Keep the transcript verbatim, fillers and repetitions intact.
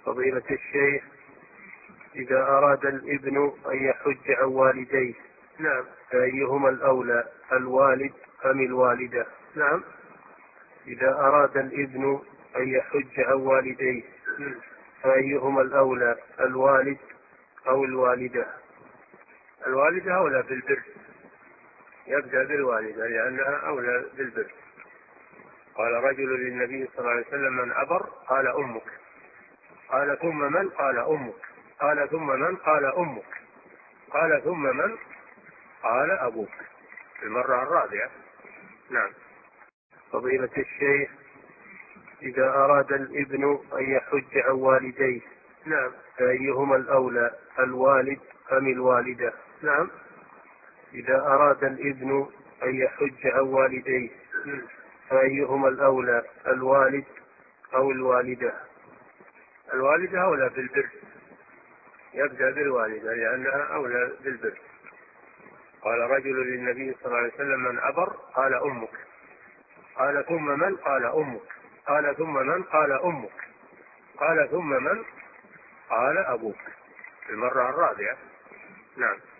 فضيلة الشيخ، إذا أراد الابن أن يحج عن والديه، نعم. فأيهما الأولى، الوالد أم الوالدة؟ نعم. إذا أراد الابن أن يحج عن والديه، فأيهما الأولى، الوالد أو الوالدة؟ الوالدة أولى بالبر، يبدأ بالوالدة لأنها أولى بالبر. قال رجل للنبي صلى الله عليه وسلم: من أبر؟ قال أمك. قال ثم من؟ قال أمك. قال ثم من؟ قال أمك. قال ثم من؟ قال أبوك. المرة الرابعة. نعم. فضيلة الشيخ، إذا أراد الابن أن يحج عن والديه، نعم. فأيهما الأولى، الوالد أم الوالدة؟ نعم. إذا أراد الابن أن يحج عن والديه، فأيهما الأولى، الوالد أو الوالدة؟ الوالدة أولى بالبر، يبدأ بالوالدة لأنها أولى بالبر. قال رجل للنبي صلى الله عليه وسلم: من أبر؟ قال أمك. قال ثم من؟ قال أمك. قال ثم من؟ قال أمك. قال ثم من؟ قال أبوك. المرة الرابعة. نعم.